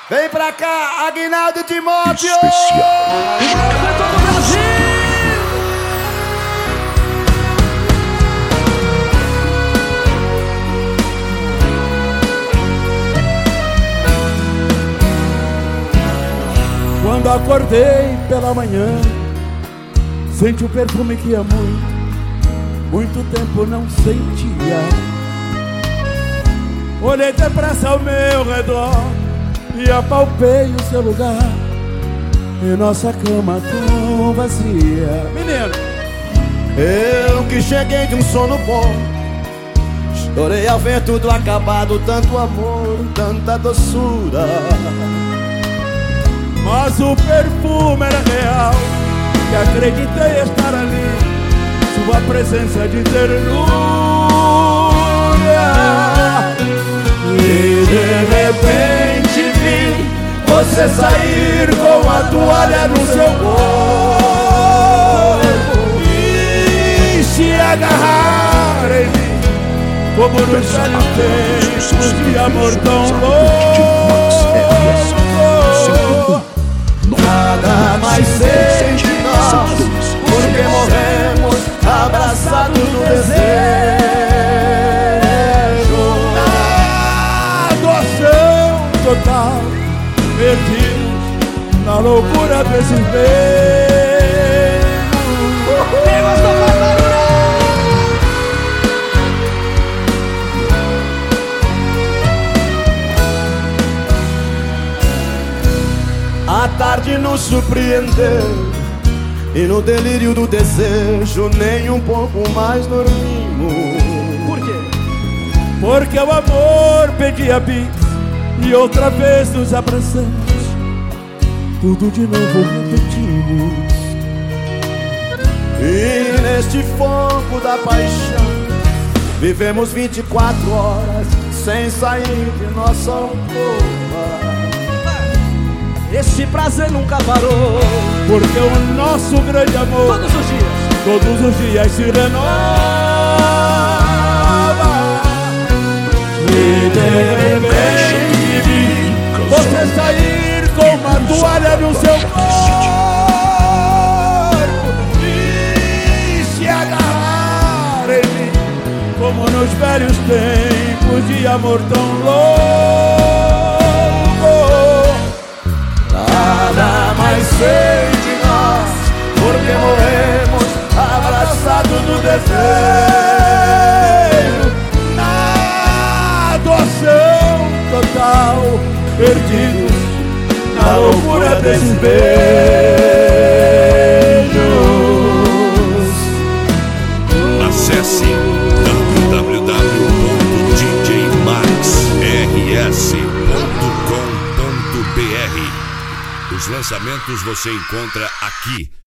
Vem pra cá, Aguinaldo Timóteo! Pra todo o Brasil! Quando acordei pela manhã, senti o perfume que há muito tempo não sentia. Olhei depressa ao meu redor e apalpei o seu lugar e nossa cama tão vazia. Menino, eu que cheguei de um sono bom, chorei ao ver tudo acabado, tanto amor, tanta doçura. mas o perfume era real e acreditei estar ali, sua presença de ternura. E de repente vi você sair com a toalha no seu corpo E se agarrar em mim, como nos velhos tempos de amor tão louco. Nada mais sei de nós, porque morremos abraçados no desejo. Na doação total, perdidos na loucura desse beijo. A tarde nos surpreendeu e no delírio do desejo nem um pouco mais dormimos. Por quê? Porque o amor pedia bis e outra vez nos abraçamos, tudo de novo repetimos. E neste fogo da paixão vivemos 24 horas sem sair de nossa alcova. Esse prazer nunca parou, Porque o nosso grande amor todos os dias se renova. E de repente vi Você sair com uma toalha no seu corpo e se agarrar em mim, como nos velhos tempos de amor tão louco. nada mais sei de nós, porque morremos abraçados no desejo. Na doação total, perdidos na loucura desses beijos. Acesse www.djmaxrs.com.br. Os lançamentos você encontra aqui.